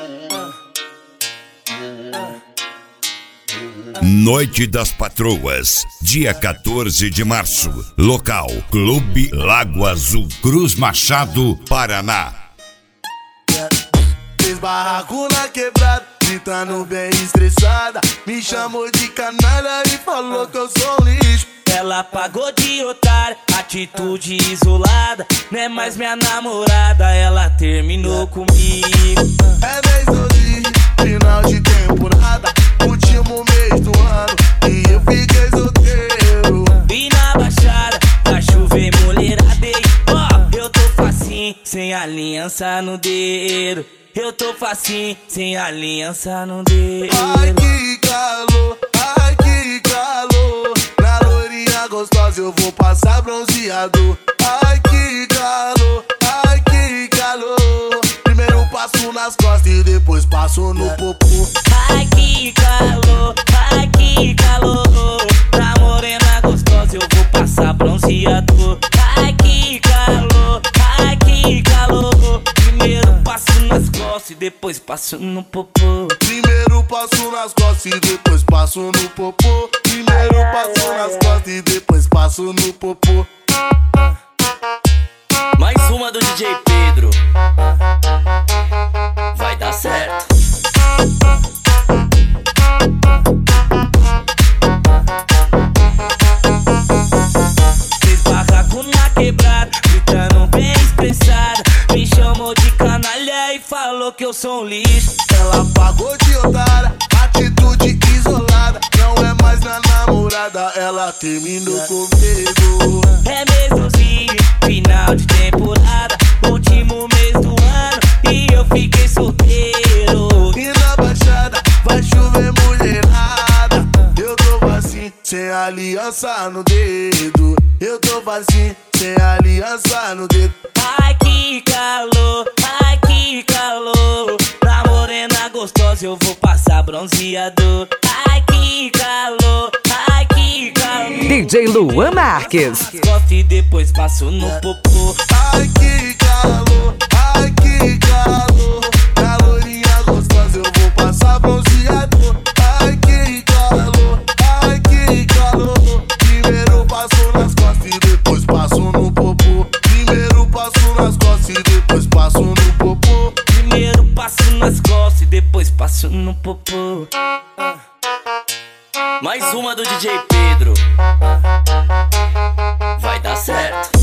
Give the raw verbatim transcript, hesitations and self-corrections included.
Noite das Patroas, dia quatorze de março. Local: Clube Lago Azul, Cruz Machado, Paraná. Fez barraco na quebrada, gritando bem estressada. Me chamou de canalha e falou que eu sou um lixo. Ela pagou de otária, atitude isolada. Não é mais minha namorada, ela terminou comigo. É mês doze, final de temporada, último mês do ano, e eu fiquei solteiro. E na baixada, vai chover mulherada. Ó, oh, eu tô facinho, sem aliança no dedo. Eu tô facinho, sem aliança no dedo. Ai que calor, ai que calor. Na loirinha gostosa eu vou passar bronzeado. Ai que calor, ai que calor. Primeiro passo nas costas e depois passo no popô. Ai que calor, ai que calor. Na morena gostosa eu vou passar bronzeado. Ai que calor, ai que calor. Primeiro passo nas costas e depois passo no popô. Primeiro passo nas costas e depois passo no popô. Primeiro passo nas costas e depois passo no popô. Mais uma do D J Pedro. Vai dar certo. Fez barraco na quebrada, gritando bem expressada. Me chamou de canalha e falou que eu sou um lixo. Ela pagou de otária, atitude isolada. Não é mais minha namorada, ela terminou comigo. É mesmozinho, final de temporada, último mês do ano, e eu fiquei solteiro. E na baixada vai chover mulherada. Eu tô vazio, sem aliança no dedo. Eu tô vazio, sem aliança no dedo. Ai que calor, ai que calor. Na morena gostosa eu vou passar bronzeado. Ai que calor, ai que calor. D J Luan Marques. Gosto e depois passo no popô. Ai que calor, ai que calor. Na loirinha gostosa eu vou passar bronzeado. Ai que calor, ai que calor. Primeiro passo nas costas e depois passo no popô. Primeiro passo nas costas e depois passo no popô. Primeiro passo nas costas e depois passo no popô. Mais uma do D J Pedro. Vai dar certo.